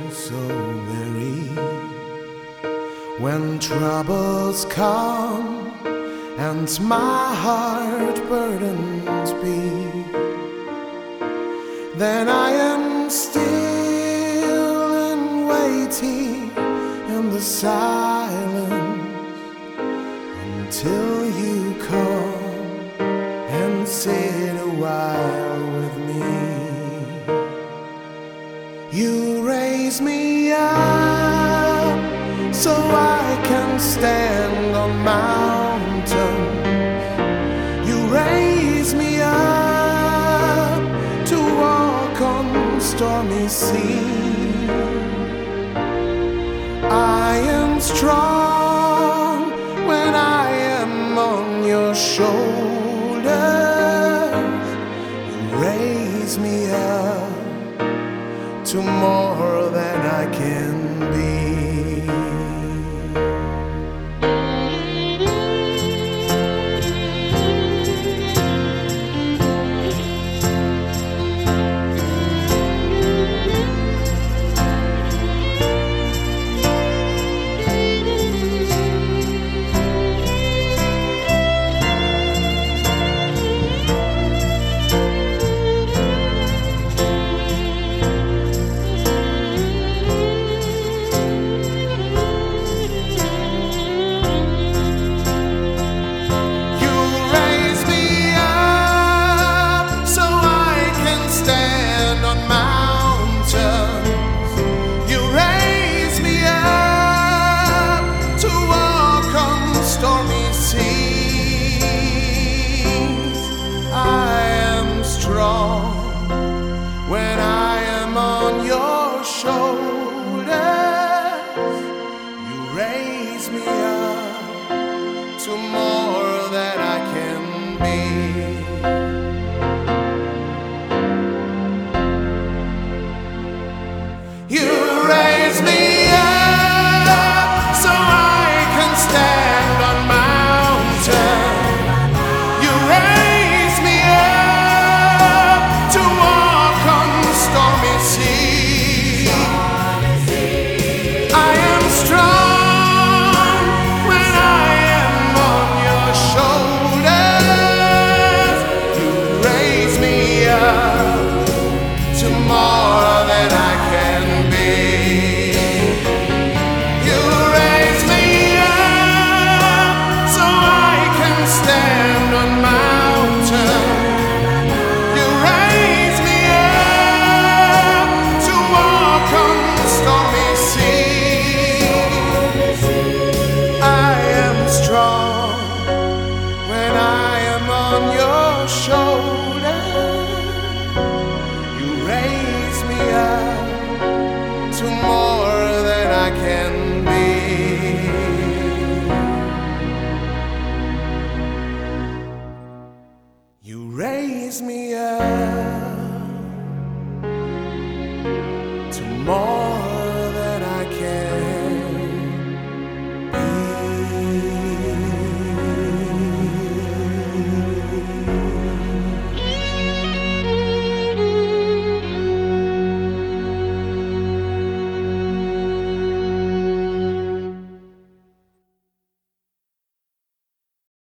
so weary when troubles come and my heart burdens be. Then I am still and waiting in the silence until you come and sit a while with me. You raise me up so I can stand on mountains. You raise me up to walk on stormy seas. I am strong when I am on your shoulders. You raise me up to more than I can be. When I am on your shoulders, you raise me up to more than I can be. You raise me up so I can stand on mountains. You raise me up to walk on stormy sea. I am strong when I am on your shoulders. You raise me up to more than I can be. You raise me up so I can stand on mountains. You raise me up to walk on stormy seas. I am strong when I am on your shoulders. You raise me up to more than I can be. You raise me up